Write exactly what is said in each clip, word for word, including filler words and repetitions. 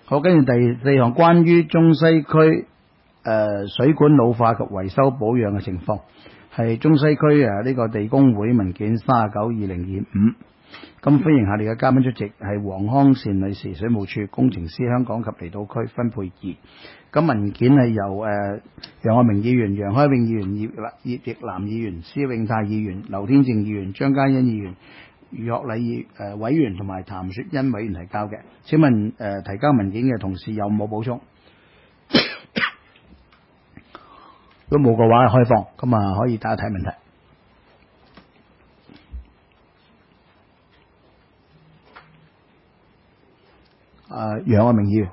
好，跟住第四項關於中西區誒、呃、水管老化及維修保養嘅情況，係中西區誒呢個地工會文件三十九二零二五。咁歡迎下列嘅嘉賓出席，係黃康善女士，水務署工程師，香港及離島區分配二。咁文件係由誒楊愛明議員、楊開永議員、葉葉奕南議員、施永泰議員、劉天正議員、張嘉欣議員、余學禮議誒委員同埋譚雪欣委員提交嘅。請問誒、呃、提交文件嘅同事有冇補充？如果冇嘅話，開放咁啊，可以大家睇問題。啊，楊愛明議員。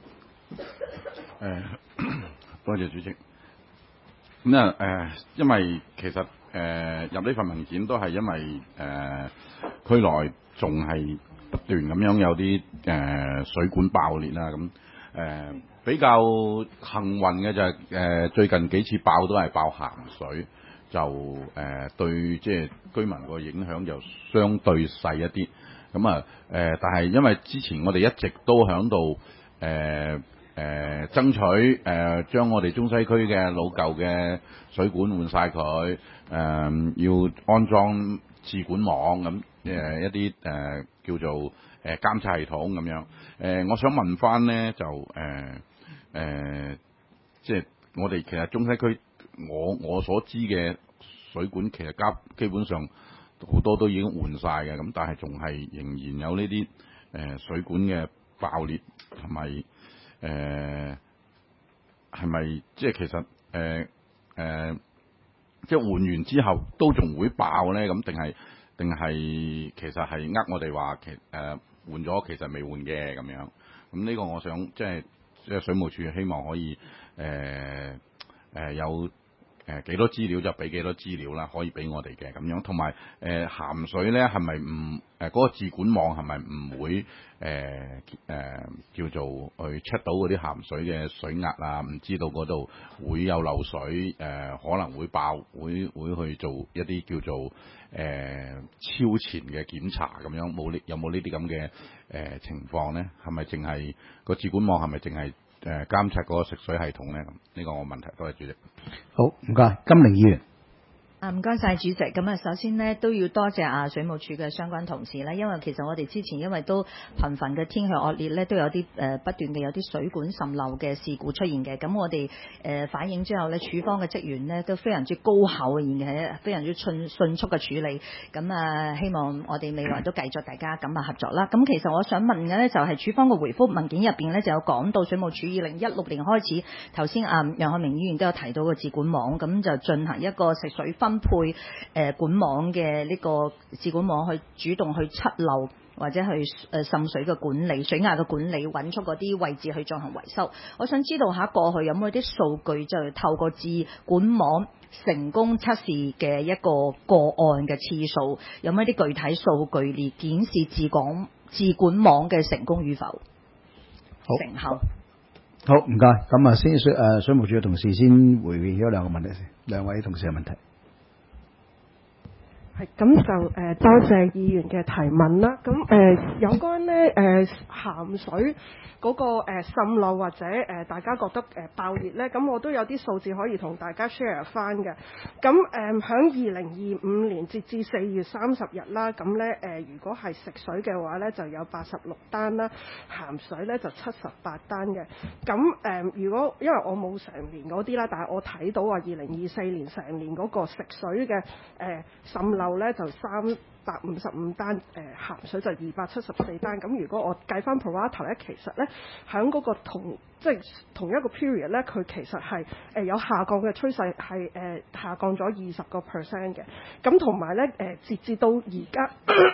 誒，多謝主席。咁啊誒，因為其實誒、呃、入呢份文件都係因為誒、呃、區內仲係不斷咁樣有啲誒、呃、水管爆裂啦，咁誒、呃、比較幸運嘅就係、是、誒、呃、最近幾次爆都係爆鹹水，就誒、呃、對即係居民個影響就相對細一啲。咁啊誒，但係因為之前我哋一直都響度誒。呃誒、呃、爭取誒將、呃、我哋中西區嘅老舊嘅水管換晒佢，誒、呃、要安裝智管網咁誒、呃、一啲誒、呃、叫做誒、呃、監測系統咁樣。誒、呃、我想問翻咧就誒誒、呃呃、即係我哋其實中西區我我所知嘅水管其實加基本上好多都已經換晒嘅，咁但係仲係仍然有呢啲誒水管嘅爆裂同埋。誒係咪即係其實誒誒、呃呃、即係換完之後都仲會爆咧？咁定係定係其實係呃我哋話其誒、呃、換咗其實未換嘅咁樣？咁呢個我想即係即係水務署希望可以誒誒、呃呃、有誒幾多資料就俾幾多資料啦，可以俾我哋嘅咁樣。同埋誒鹹水咧係咪唔誒嗰個智管網係咪唔會？誒誒、呃呃、叫做去 check 到嗰啲鹹水嘅水壓啊，唔知道嗰度會有漏水，誒、呃、可能會爆，會會去做一啲叫做誒、呃、超前嘅檢查咁樣，冇呢有冇呢啲咁嘅誒情況咧？係咪淨係個智管網係咪淨係誒監測嗰個食水系統咧？咁呢個我問題，多謝主席。 好，唔該，金玲議員。 啊，唔該晒主席。咁啊，首先呢，都要多謝啊水務署嘅相關同事啦，因為其實我哋之前因為都頻繁嘅天氣惡劣咧，都有啲誒、呃、不斷嘅有啲水管滲漏嘅事故出現嘅。咁我哋誒、呃、反映之後咧，署方嘅職員呢都非常之高效嘅，而且非常之迅迅速嘅處理。咁啊，希望我哋未來都繼續大家咁啊合作啦。咁其實我想問嘅咧，就係、是、署方嘅回覆文件入邊咧，就有講到水務署二零一六年開始，頭先啊楊愛明議員都有提到個智管網，咁就進行一個食水分配誒、呃、管網嘅呢個智管網去主動去測漏或者去誒滲水嘅管理、水壓嘅管理，揾出嗰啲位置去進行維修。我想知道下過去有冇啲數據，就係透過智管網成功測試嘅一個個案嘅次數，有冇啲具體數據嚟顯示智管智管網嘅成功與否？ 好， 成效。 好，唔該。咁啊，先水誒水務署嘅同事先回應咗兩個問題先，兩位同事嘅問題。 係咁就誒、呃、多謝議員嘅提問啦。咁誒、呃、有關咧誒鹹水嗰、那個誒、呃、滲漏或者誒、呃、大家覺得誒、呃、爆裂咧，咁我都有啲數字可以同大家 share 翻嘅。咁誒響二零二五年截至四月三十日啦，咁咧誒如果係食水嘅話咧就有八十六單啦，鹹水咧就七十八單嘅。咁誒、呃、如果因為我冇成年嗰啲啦，但係我睇到話二零二四年成年嗰個食水嘅誒滲漏咧就三百五十五單，誒、呃、鹹水就二百七十四單。咁如果我計翻 pro rata 咧，其實咧喺嗰個同即係同一個 period 咧，佢其實係誒、呃、有下降嘅趨勢，係誒、呃、下降咗二十個 percent 嘅。咁同埋咧誒，截至到而家。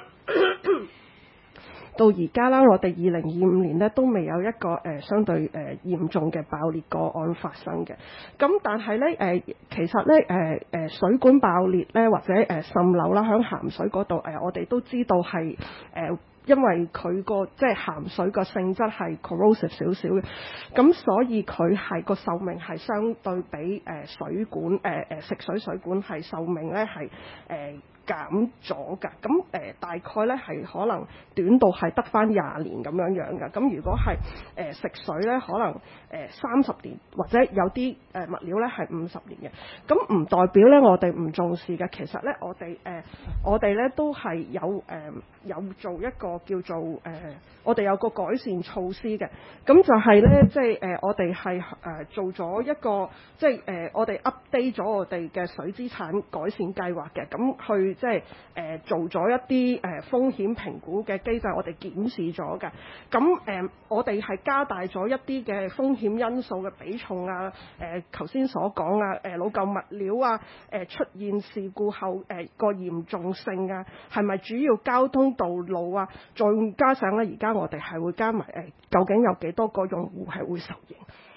到而家啦，我哋二零二五年咧都未有一個誒、呃、相對誒、呃、嚴重嘅爆裂個案發生嘅。咁但係咧誒，其實咧誒誒水管爆裂咧或者誒滲漏啦，響鹹水嗰度誒，我哋都知道係誒、呃，因為佢個即係鹹水個性質係 corrosive 少少嘅，咁所以佢係個壽命係相對比誒、呃、水管誒誒、呃、食水水管係壽命咧係誒減咗㗎。咁誒、呃、大概咧係可能短到係得翻廿年咁樣樣㗎。咁如果係誒、呃、食水咧，可能誒三十年或者有啲誒、呃、物料咧係五十年嘅。咁唔代表咧我哋唔重視嘅。其實咧我哋誒、呃、我哋咧都係有誒、呃、有做一個叫做誒、呃、我哋有個改善措施嘅。咁就係咧即係誒我哋係誒做咗一個即係誒我哋 update 咗我哋嘅水資產改善計劃嘅。咁去即係誒做咗一啲誒、呃、風險評估嘅機制，我哋檢視咗嘅。咁誒、呃、我哋係加大咗一啲嘅風險因素嘅比重啊。誒頭先所講啊，誒、呃、老舊物料啊，誒、呃、出現事故後誒個、呃、嚴重性啊，係咪主要交通道路啊？再加上咧，而家我哋係會加埋誒、呃，究竟有幾多個用戶係會受影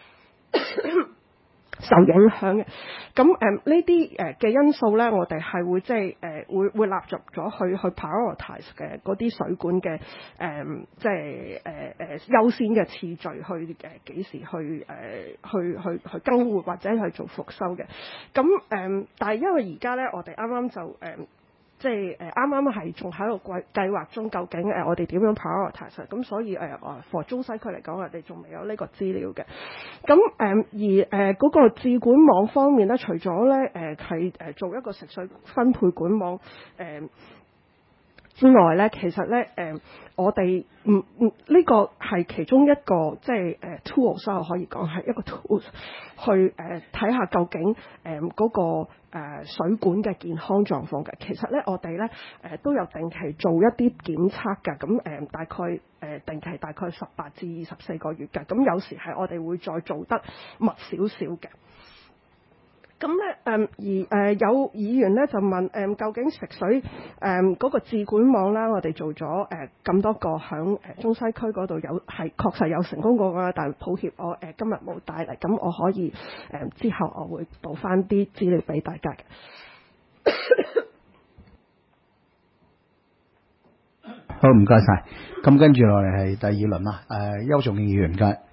受影響嘅？咁誒呢啲誒嘅因素咧，我哋係會即係誒會會納入咗去去 prioritize 嘅嗰啲水管嘅誒、呃、即係誒誒優先嘅次序去誒幾時去誒、呃、去去去更換或者去做復修嘅。咁誒、呃，但係因為而家咧，我哋啱啱就誒。呃即係誒啱啱係仲喺個計計劃中，究竟誒、呃、我哋點樣 prioritize？咁所以誒誒，for 中西區嚟講，我哋仲未有呢個資料嘅。咁誒、呃、而誒嗰、呃那個智管網方面咧，除咗咧誒係誒做一個食水分配管網誒、呃、之外咧，其實咧誒、呃、我哋唔唔呢個係其中一個即係誒、呃、tool，所以我可以講係一個 tool 去誒睇下究竟誒嗰、呃那個。誒、呃、水管嘅健康狀況嘅，其實咧我哋咧誒都有定期做一啲檢測嘅，咁誒、呃、大概誒、呃、定期大概十八至二十四個月嘅，咁有時係我哋會再做得密少少嘅。咁咧誒而誒、呃、有議員咧就問誒、呃、究竟食水誒嗰、呃那個智管網啦，我哋做咗誒咁多個響誒中西區嗰度有係確實有成功過㗎，但係抱歉我誒、呃、今日冇帶嚟，咁我可以誒、呃、之後我會補翻啲資料俾大家嘅。 好，唔該晒。咁跟住落嚟係第二輪啦。誒、呃，邱仲敬議員，唔該。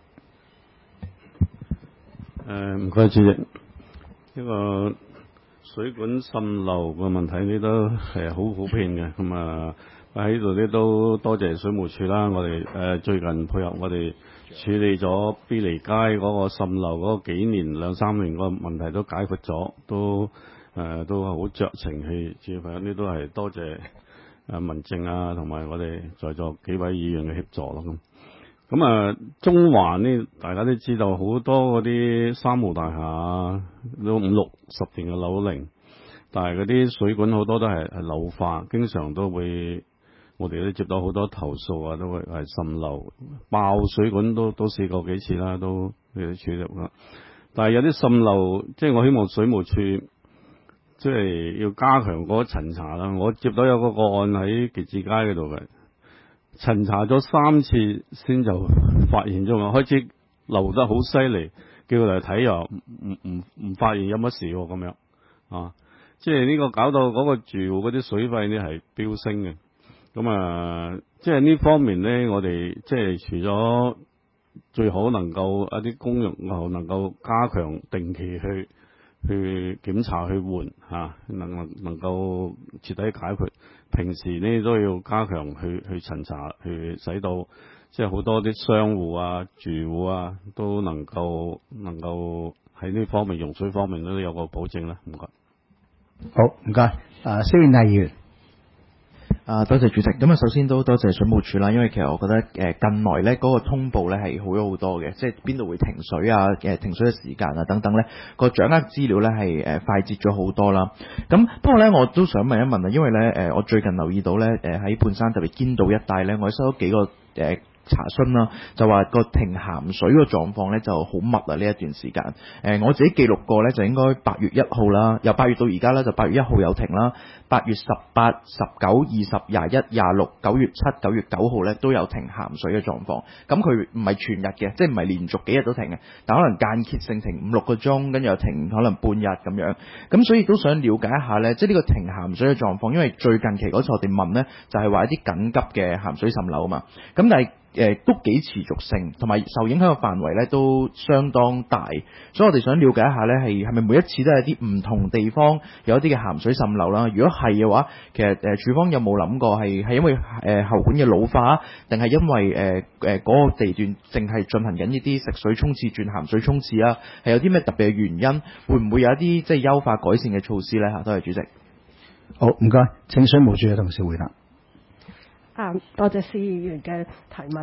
誒，唔該主席。呢個水管滲漏嘅問題呢都係好普遍嘅，咁啊喺度呢都多謝水務署啦，我哋誒、呃、最近配合我哋處理咗卑利街嗰個滲漏嗰幾年兩三年個問題都解決咗，都誒、呃、都好酌情去處理，呢都係多謝誒民政啊同埋我哋在座幾位議員嘅協助咯咁。咁啊，中環呢，大家都知道好多嗰啲三無大廈都五六十年嘅樓齡，但係嗰啲水管好多都係係老化，經常都會我哋都接到好多投訴啊，都會係滲漏、爆水管都都試過幾次啦，都去處理啦。但係有啲滲漏，即係我希望水務署即係要加強嗰個巡查啦。我接到有個個案喺結志街嗰度嘅。巡查咗三次先就發現咗嘛，開始漏得好犀利，叫佢嚟睇又唔唔唔發現有乜事喎咁樣啊！即係呢個搞到嗰個住戶嗰啲水費呢係飆升嘅，咁啊，即係呢方面呢，我哋即係除咗最好能夠一啲公用後能夠加強定期去去檢查去換嚇，能能能夠徹底解決。平時呢都要加強去去巡查，去使到即係好多啲商戶啊、住戶啊都能夠能夠喺呢方面用水方面都有個保證啦。唔該。 好，唔該。啊，蕭遠泰議員。 啊，多謝主席。咁啊，首先都多謝水務署啦，因為其實我覺得誒近來咧嗰個通報咧係好咗好多嘅，即係邊度會停水啊、誒停水嘅時間啊等等咧，個掌握資料咧係誒快捷咗好多啦。咁不過咧，我都想問一問啊，因為咧誒我最近留意到咧誒喺半山特別堅道一帶咧，我收咗幾個誒查詢啦，就話個停鹹水個狀況咧就好密啊！呢一段時間，誒、呃、我自己記錄過咧就應該八月一號啦，由八月到而家咧就八月一號有停啦，八月十八、十九、二十、廿一、廿六、九月七、九月九號咧都有停鹹水嘅狀況。咁佢唔係全日嘅，即係唔係連續幾日都停嘅，但可能間歇性停五六個鐘，跟住又停可能半日咁樣。咁所以都想了解一下咧，即係呢個停鹹水嘅狀況，因為最近期嗰次我哋問咧就係、是、話一啲緊急嘅鹹水滲漏啊嘛。咁但係誒、 呃、都幾持續性，同埋受影響嘅範圍咧都相當大，所以我哋想了解一下咧，係係咪每一次都係啲唔同地方有一啲嘅鹹水滲漏啦？如果係嘅話，其實誒署方有冇諗過係係因為誒、呃、喉管嘅老化，定係因為誒誒嗰個地段淨係進行緊呢啲食水沖廁轉鹹水沖廁啊？係有啲咩特別嘅原因？會唔會有一啲即係優化改善嘅措施咧？嚇，多謝主席。 好，唔該，請水務署嘅同事回答。 啊，多謝施議員嘅提問。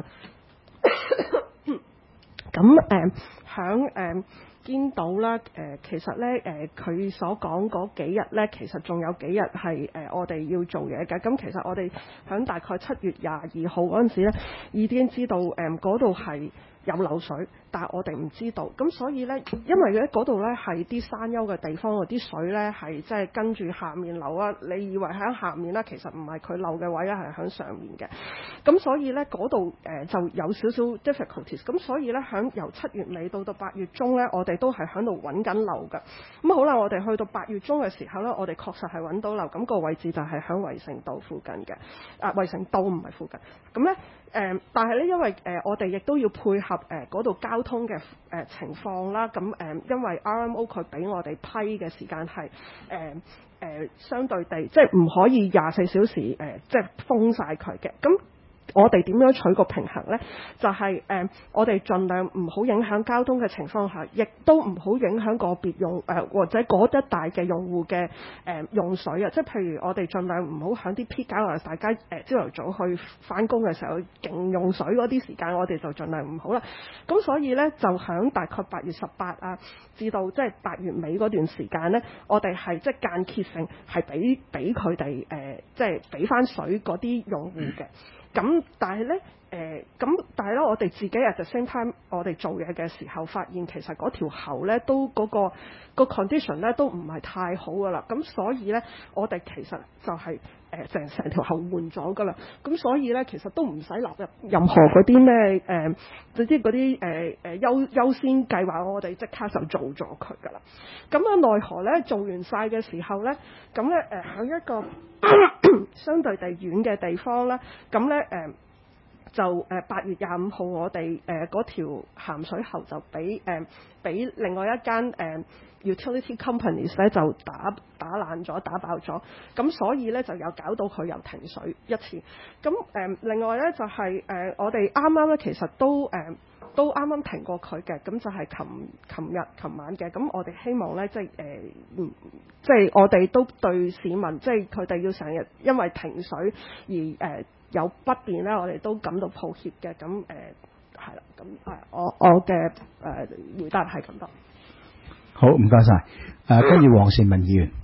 咁誒，響誒堅島啦，誒、呃、其實咧誒佢所講嗰幾日咧，其實仲有幾日係誒我哋要做嘢嘅。咁其實我哋響大概七月廿二號嗰陣時咧，已經知道誒嗰度係有漏水，但係我哋唔知道。咁所以咧，因為咧嗰度咧係啲山丘嘅地方，嗰啲水咧係即係跟住下面流啊。你以為喺下面咧，其實唔係佢漏嘅位咧，係喺上面嘅。咁所以咧嗰度誒就有少少 difficulties。咁所以咧響由七月尾到到八月中咧，我哋都係喺度揾緊漏㗎。咁好啦，我哋去到八月中嘅時候咧，我哋確實係揾到漏。咁、那個位置就係響衛城道附近嘅。啊，衛城道唔係附近。咁咧誒，但係咧因為誒、呃、我哋亦都要配合誒嗰度交通嘅誒、呃、情況啦。咁誒、呃、因為 R M O 佢俾我哋批嘅時間係誒誒相對地，即係唔可以廿四小時誒、呃、即係封晒佢嘅。咁我哋點樣取個平衡呢？就係、是、誒、呃，我哋盡量唔好影響交通嘅情況下，亦都唔好影響個別用誒、呃、或者嗰一帶嘅用戶嘅誒用水啊！即係譬如我哋盡量唔好響啲 peak hour，大家誒朝頭早去返工嘅時候勁用水嗰啲時間，我哋就盡量唔好啦。咁所以呢，就響大概八月十八啊，至到即係八月尾嗰段時間呢，我哋係即係間歇性係俾俾佢哋誒，即係俾返水嗰啲用戶嘅。咁但係咧，誒咁但係咧，我哋自己 at the same time，我哋做嘢嘅時候，發現其實嗰條喉咧都嗰、嗰個、嗰個 condition 咧都唔係太好噶啦。咁所以咧，我哋其實就係誒成成條喉換咗噶啦。咁所以咧，其實都唔使納入任何嗰啲咩誒，總之嗰啲誒誒優優先計劃，我哋即刻就做咗佢噶啦。咁啊，奈何咧做完晒嘅時候咧，咁咧誒喺一個相對地遠嘅地方咧，咁咧誒就誒八月廿五號，我哋誒嗰條鹹水喉就俾誒俾另外一間誒、呃、utility companies 咧就打打爛咗、打爆咗，咁所以咧就有搞到佢又停水一次。咁誒、呃、另外咧就係、是、誒、呃、我哋啱啱咧其實都誒。呃都啱啱停過佢嘅，咁就係琴琴日、琴晚嘅。咁我哋希望呢，即係誒，嗯，即係我哋都對市民，即係佢哋要成日因為停水而誒、呃、有不便呢，我哋都感到抱歉嘅。咁誒係啦，咁、呃、誒我我嘅誒、呃、回答係咁多。 好，唔該晒。誒，跟住黃善文議員。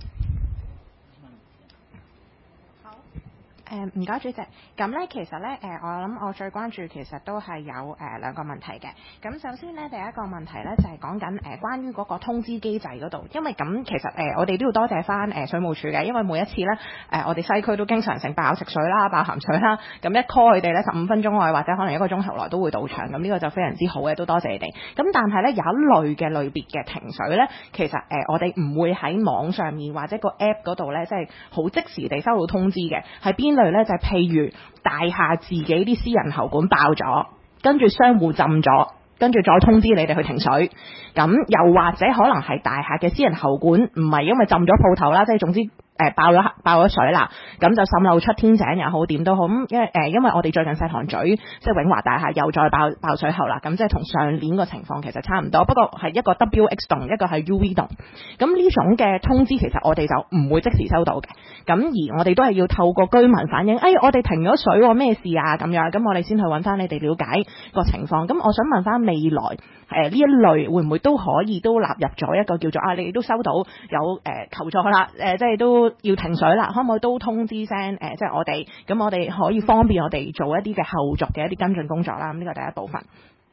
誒唔該主席，咁咧其實咧誒、呃、我諗我最關注其實都係有誒、呃、兩個問題嘅。咁首先咧第一個問題咧就係講緊誒關於嗰個通知機制嗰度，因為咁其實誒、呃、我哋都要多謝翻誒、呃、水務署嘅，因為每一次咧誒、呃、我哋西區都經常性爆食水啦、爆鹹水啦，咁一 call 佢哋咧十五分鐘內或者可能一個鐘頭內都會到場，咁呢個就非常之好嘅，都多謝你哋。咁但係咧有一類嘅類別嘅停水咧，其實誒、呃、我哋唔會喺網上面或者個 app 嗰度咧，即係好即時地收到通知嘅，係邊類咧？就係、是、譬如大廈自己啲私人喉管爆咗，跟住商戶浸咗，跟住再通知你哋去停水。咁又或者可能係大廈嘅私人喉管唔係因為浸咗鋪頭啦，即係總之誒、呃、爆咗爆咗水啦，咁就滲漏出天井又好點都好。咁因為誒、呃、因為我哋最近石塘咀即係永華大廈又再爆爆水喉啦，咁即係同上年個情況其實差唔多，不過係一個 W X 棟，一個係 U V 棟。咁呢種嘅通知其實我哋就唔會即時收到嘅。咁而我哋都係要透過居民反映，誒、哎、我哋停咗水喎，咩事啊咁樣，咁我哋先去揾翻你哋了解個情況。咁我想問翻未來誒呢、呃、一類會唔會都可以都納入咗一個叫做啊，你哋都收到有誒、呃、求助啦，誒、呃、即係都要停水啦，可唔可以都通知聲誒、呃，即係我哋，咁我哋可以方便我哋做一啲嘅後續嘅一啲跟進工作啦。咁呢個第一部分。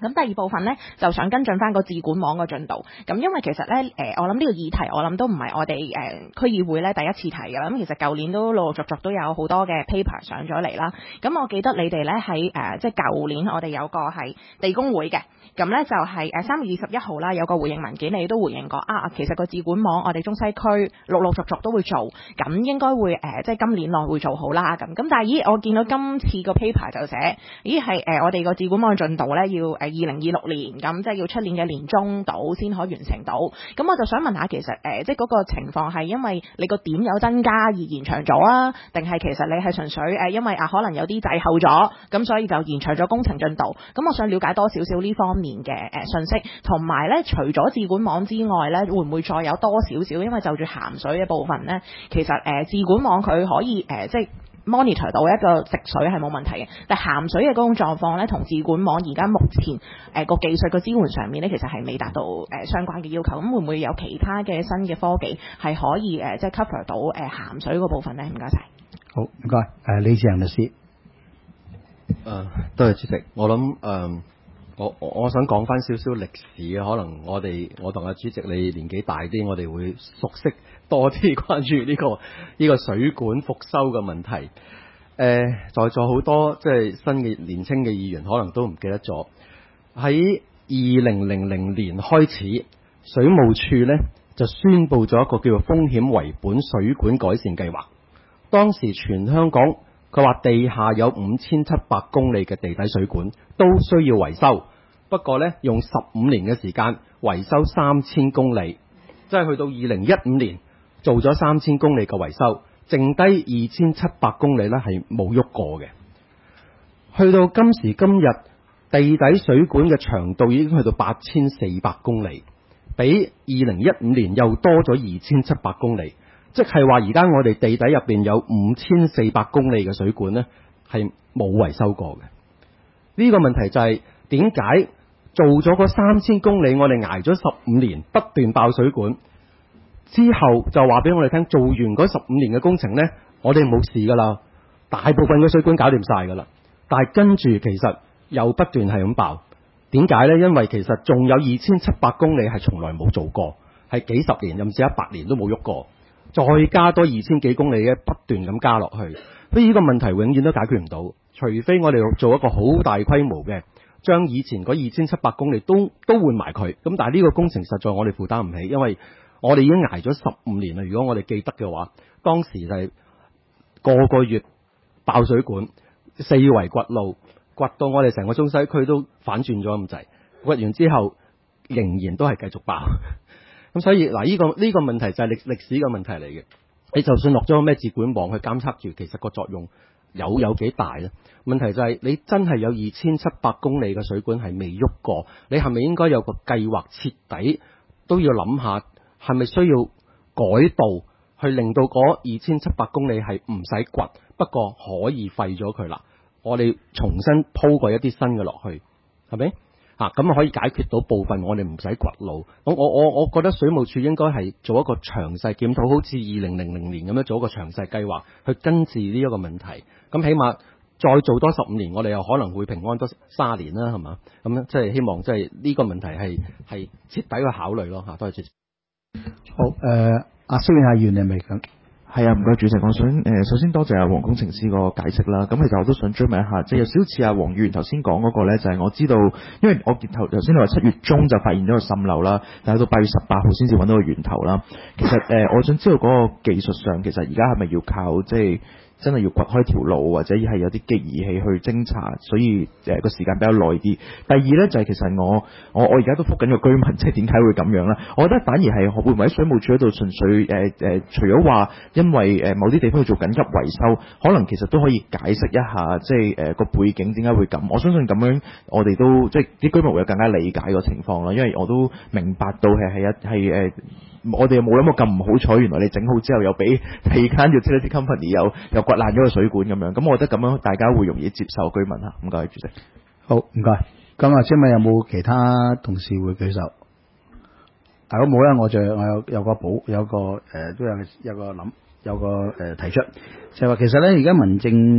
咁第二部分呢，就想跟進翻個智管網個進度。咁因為其實呢，誒、呃、我諗呢個議題，我諗都唔係我哋誒、呃、區議會呢第一次提嘅啦。咁其實舊年都陸陸續續都有好多嘅 paper 上咗嚟啦。咁我記得你哋呢喺誒即係舊年我哋有個係地工會嘅，咁呢就係誒三月二十一號啦，有個回應文件，你都回應過啊。其實個智管網我哋中西區陸陸續續都會做，咁應該會誒、呃、即係今年內會做好啦。咁咁但係咦，我見到今次個 paper 就寫，咦係誒、呃、我哋個智管網進度呢要誒。呃二零二六年咁，即係要出年嘅年中到先可以完成到。咁我就想問下，其實誒、呃，即係嗰個情況係因為你個點有增加而延長咗啊？定係其實你係純粹誒、呃，因為啊可能有啲滯後咗，咁所以就延長咗工程進度。咁我想了解多少少呢方面嘅誒、呃、信息，同埋咧，除咗智管網之外咧，會唔會再有多少少？因為就住鹹水嘅部分咧，其實誒、呃、智管網佢可以誒、呃、即係。monitor 到一個食水係冇問題嘅，但係鹹水嘅嗰種狀況咧，同智管網而家目前誒個、呃、技術個支援上面咧，其實係未達到誒、呃、相關嘅要求。咁會唔會有其他嘅新嘅科技係可以誒、呃、即係 cover 到誒、呃、鹹水嗰部分咧？唔該晒。 好，唔該。誒，李志恒律師。 誒，多謝主席。我諗誒、呃，我我我想講翻少少歷史嘅，可能我哋我同阿主席你年紀大啲，我哋會熟悉多啲關於呢、這個呢、這個水管復修嘅問題。誒、呃，在座好多即係新嘅年輕嘅議員，可能都唔記得咗。喺二零零零年開始，水務署呢就宣布咗一個叫做風險為本水管改善計劃。當時全香港佢話地下有五千七百公里嘅地底水管都需要維修，不過呢，用十五年嘅時間維修三千公里，即係去到二零一五年做咗三千公里嘅維修，剩低二千七百公里呢係冇喐過嘅。去到今時今日，地底水管嘅長度已經去到八千四百公里，比二零一五年又多咗二千七百公里。即係話而家我哋地底入邊有五千四百公里嘅水管呢係冇維修過嘅。呢、這個問題就係點解做咗嗰三千公里，我哋挨咗十五年不斷爆水管之後，就話俾我哋聽，做完嗰十五年嘅工程呢，我哋冇事噶啦，大部分嘅水管搞掂晒噶啦。但係跟住其實又不斷係咁爆，點解呢？因為其實仲有二千七百公里係從來冇做過，係幾十年甚至一百年都冇喐過。再加多二千幾公里嘅不斷咁加落去，所以呢個問題永遠都解決唔到，除非我哋做一個好大規模嘅，將以前嗰二千七百公里都都換埋佢。咁但係呢個工程實在我哋負擔唔起，因為我哋已經捱咗十五年啦。如果我哋記得嘅話，當時就係個個月爆水管，四圍掘路，掘到我哋成個中西區都反轉咗咁滯，掘完之後仍然都係繼續爆。咁所以嗱，呢、這個呢、這個問題就係歷歷史嘅問題嚟嘅。你就算落咗咩智管網去監測住，其實個作用有有幾大咧？問題就係你真係有二千七百公里嘅水管係未喐過，你係咪應該有個計劃徹底都要諗下，係咪需要改道去令到嗰二千七百公里係唔使掘，不過可以廢咗佢啦？我哋重新鋪過一啲新嘅落去，係咪？啊，咁可以解決到部分我哋唔使掘路。咁我我我覺得水務署應該係做一個詳細檢討，好似二零零零年咁樣做一個詳細計劃去根治呢一個問題。咁起碼再做多十五年，我哋又可能會平安多三年啦，係嘛？咁咧即係希望即係呢個問題係係徹底去考慮咯嚇。多謝主席。 好，誒阿蘇永亞議員你係咪咁？ 係啊，唔該主席，我想誒、呃、首先多謝阿黃工程師個解釋啦。咁其實我都想追問一下，即係有少少似阿黃議員頭先講嗰個咧，就係、是、我知道，因為我頭頭先你話七月中就發現咗個滲漏啦，但係到八月十八號先至揾到個源頭啦。其實誒、呃，我想知道嗰個技術上，其實而家係咪要靠即係？真係要掘開條路，或者係有啲機儀器去偵查，所以誒個、呃、時間比較耐啲。第二呢，就係、是、其實我我我而家都覆緊個居民，即係點解會咁樣啦？我覺得反而係會唔會喺水務署嗰度純粹誒誒、呃呃，除咗話因為誒、呃、某啲地方去做緊急維修，可能其實都可以解釋一下，即係誒個背景點解會咁。我相信咁樣我哋都即係啲居民會有更加理解個情況啦。因為我都明白到係係一係誒。我哋又冇諗過咁唔好彩，原來你整好之後又俾第二間 utility company 又又掘爛咗個水管咁樣，咁我覺得咁樣大家會容易接受居民嚇。唔該，主席。 好，唔該。咁啊，請問有冇其他同事會舉手？啊，如果冇咧，我就我有有個補有個誒、呃、都有有個諗有個誒、呃、提出，就係、是、話其實咧而家民政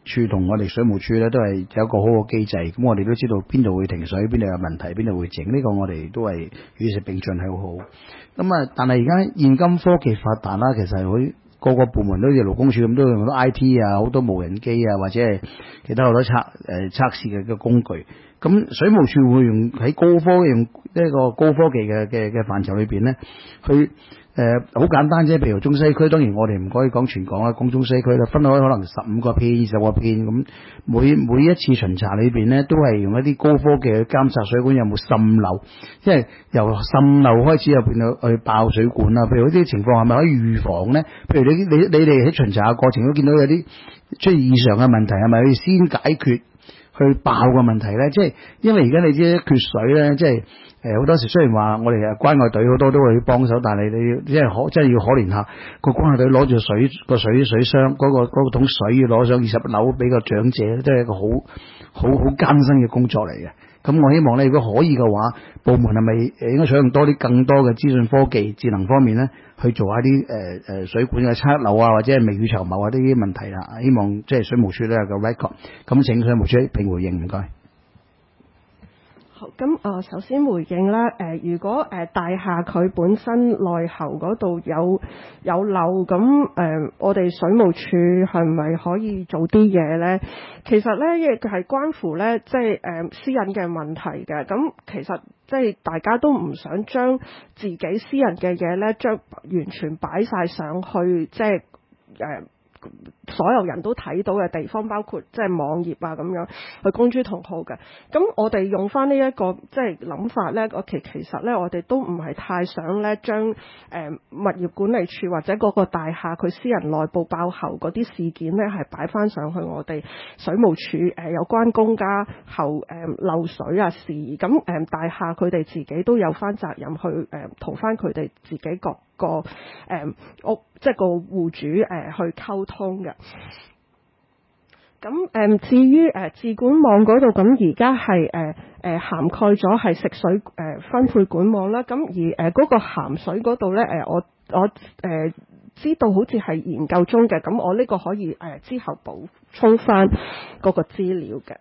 處同我哋水務處咧都係有一個好嘅機制，咁我哋都知道邊度會停水，邊度有問題，邊度會整，呢、這個我哋都係與時並進係好好。咁啊，但係而家現今科技發達啦，其實佢個個部門都好似勞工處咁，都用好多 I T 啊，好多無人機啊，或者係其他好多測誒、呃、測試嘅嘅工具。咁水務處會用喺高科技用呢個高科技嘅嘅嘅範疇裏邊咧，去誒好、呃、簡單啫。譬如中西區，當然我哋唔可以講全港啦，講中西區啦，分開可能十五個片、二十個片咁。每每一次巡查裏邊咧，都係用一啲高科技去監察水管有冇滲漏，即係由滲漏開始入邊去去爆水管啊。譬如呢啲情況係咪可以預防咧？譬如你你你哋喺巡查嘅過程都見到有啲出現異常嘅問題，係咪可以先解決？去爆嘅問題咧，即係因為而家你知缺水咧，即係誒好多時雖然話我哋誒關愛隊好多都會去幫手，但係你要即係可真係要可憐下個關愛隊攞住水個水水箱嗰、嗰個嗰、嗰個桶水要攞上二十樓俾個長者，都係一個好好好艱辛嘅工作嚟嘅。咁我希望咧，如果可以嘅話，部門係咪誒應該採用多啲更多嘅資訊科技、智能方面咧，去做下啲誒誒水管嘅測漏啊，或者係未雨綢繆啊呢啲問題啦。希望即係水務署都有個 record。咁請水務署並回應，唔該。 好，咁誒、呃、首先回應啦。誒、呃，如果誒、呃、大廈佢本身內喉嗰度有有漏，咁誒、呃、我哋水務署係咪可以做啲嘢咧？其實咧，亦係關乎咧，即係誒、呃、私隱嘅問題嘅。咁其實即係大家都唔想將自己私人嘅嘢咧，將完全擺晒上去，即係誒。呃所有人都睇到嘅地方，包括即係網頁啊咁樣去公諸同好嘅。咁我哋用翻呢一個即係諗法咧，我其其實咧，我哋都唔係太想咧將誒物業管理處或者嗰個大廈佢私人內部爆喉嗰啲事件咧，係擺翻上去我哋水務署誒、呃、有關公家喉誒、呃、漏水啊事宜。咁誒、呃、大廈佢哋自己都有翻責任去誒同翻佢哋自己各個誒、呃、屋即係個戶主誒、呃、去溝通嘅。咁誒、呃、至於誒自管網嗰度，咁而家係誒誒涵蓋咗係食水誒、呃、分配管網啦。咁而誒嗰、呃那個鹹水嗰度咧，誒、呃、我我誒、呃、知道好似係研究中嘅。咁我呢個可以誒、呃、之後補充翻嗰個資料嘅。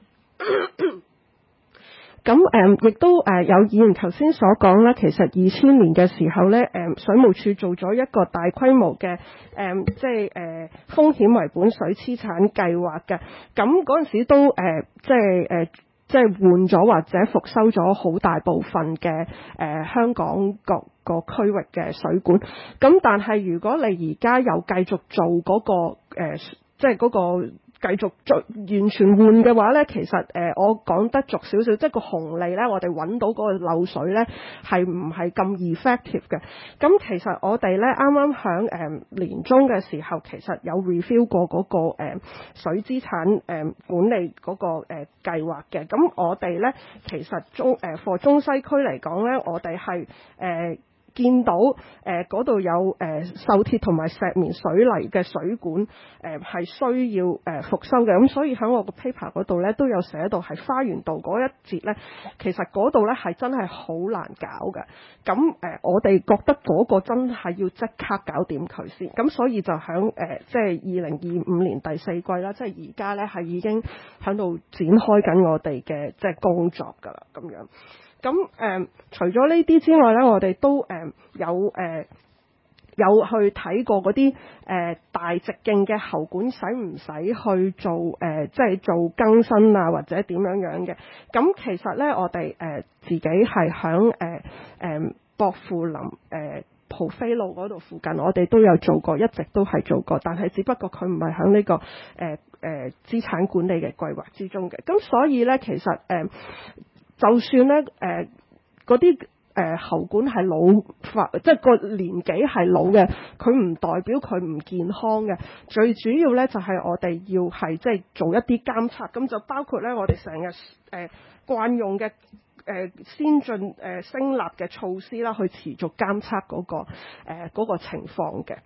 咁誒，亦、呃、都誒、呃、有議員頭先所講啦，其實二千年嘅時候咧，誒、呃、水務署做咗一個大規模嘅誒、呃，即係誒、呃、風險為本水資產計劃嘅。咁嗰陣時都誒、呃，即係誒、呃，即係換咗或者復修咗好大部分嘅誒、呃、香港各個區域嘅水管。咁但係如果你而家又繼續做嗰、那個誒、呃，即係嗰、那個。繼續做完全換嘅話呢，其實誒、呃、我講得俗少少，即係個紅利呢，我哋揾到嗰個漏水呢係唔係咁 effective 嘅。咁其實我哋呢啱啱響誒年中嘅時候，其實有 review 過嗰、那個、呃、水資產誒、呃、管理嗰、那個誒、呃、計劃嘅。咁我哋呢，其實中誒 for、呃、中西區嚟講呢，我哋係誒。呃見到誒嗰度有誒、呃、鏽鐵同埋石棉水泥嘅水管誒係、呃、需要誒、呃、復修嘅，咁所以喺我個 paper 嗰度咧都有寫到係花園道嗰一節咧，其實嗰度咧係真係好難搞嘅。咁誒、呃、我哋覺得嗰個真係要即刻搞掂佢先，咁所以就喺誒、呃、即係二零二五年第四季啦，即係而家咧係已經喺度展開緊我哋嘅即係工作㗎啦，咁樣。咁誒、呃，除咗呢啲之外咧，我哋都誒、呃、有誒、呃、有去睇過嗰啲誒大直徑嘅喉管，使唔使去做誒、呃、即係做更新啊，或者點樣樣嘅？咁其實咧，我哋誒、呃、自己係響誒誒薄扶林誒蒲飛路嗰度附近，我哋都有做過，一直都係做過，但係只不過佢唔係響呢個誒誒、呃呃、資產管理嘅規劃之中嘅。咁所以咧，其實誒。呃就算咧，誒嗰啲誒喉管係老化，即係個年紀係老嘅，佢唔代表佢唔健康嘅。最主要咧就係、是、我哋要係即係做一啲監測，咁就包括咧我哋成日誒慣用嘅誒、呃、先進誒、呃、聲納嘅措施啦，去持續監測嗰、那個誒嗰、呃那個情況嘅。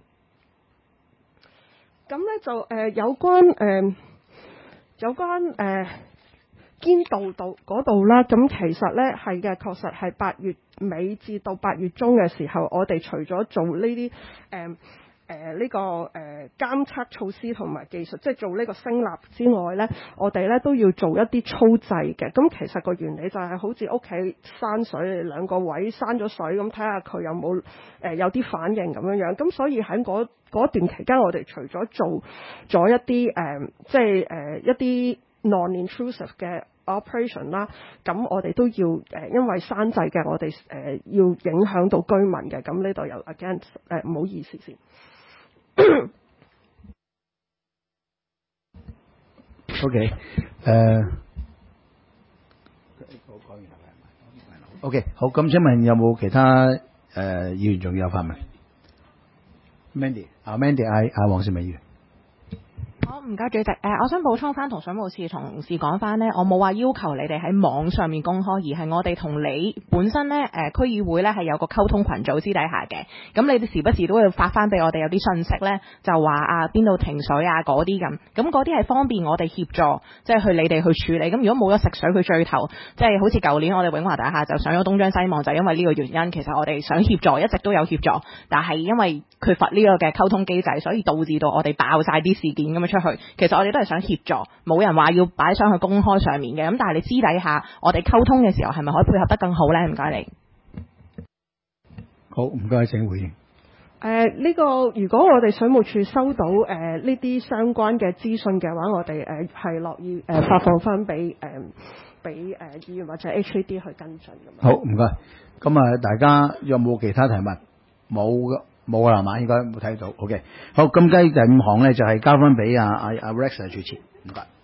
咁咧就誒、呃、有關誒、呃、有關誒。呃堅道道嗰度啦，咁其實咧係嘅，確實係八月尾至到八月中嘅時候，我哋除咗做呢啲誒誒呢個誒、呃、監測措施同埋技術，即係做呢個聲納之外咧，我哋咧都要做一啲粗製嘅。咁其實個原理就係好似屋企閂水，兩個位閂咗水，咁睇下佢有冇誒、呃、有啲反應咁樣樣。咁所以喺嗰嗰段期間，我哋除咗做咗一啲誒、呃，即係誒、呃、一啲 non-intrusive 嘅 operation 啦，咁我哋都要誒、呃，因為山制嘅，我哋誒、呃、要影響到居民嘅，咁呢度又 again 誒、呃、唔好意思先。 OK， 誒、uh,，OK， 好，咁請問有冇其他誒、呃、議員仲有發問 ？Mandy， 啊 Mandy，嗌阿黃兆銘議員。 好，唔該主席。誒、呃，我想補充翻同水務署同事講翻呢，我冇話要求你哋喺網上面公開，而係我哋同你本身呢誒、呃、區議會呢係有個溝通群組私底下嘅。咁你哋時不時都會發翻俾我哋有啲信息呢，就話啊邊度停水啊嗰啲咁。咁嗰啲係方便我哋協助，即係去你哋去處理。咁如果冇咗食水，佢最頭即係好似舊年我哋永華大廈就上咗東張西望，就因為呢個原因。其實我哋想協助，一直都有協助，但係因為缺乏呢個嘅溝通機制，所以導致到我哋爆晒啲事件咁樣出去。其實我哋都係想協助，冇人話要擺上去公開上面嘅。咁但係你私底下我哋溝通嘅時候，係咪可以配合得更好呢？唔該你。 好，唔該，請回應。 誒、呃、呢、這個如果我哋水務署收到誒呢啲相關嘅資訊嘅話，我哋誒係樂意誒、呃、發放翻俾誒俾誒議員或者 H A D 去跟進咁。 好，唔該。咁啊，大家有冇其他提問？冇嘅。冇啦嘛，應該冇睇到。OK， 好，咁跟第五行咧就係交翻俾阿阿阿 Rex 主持，唔該。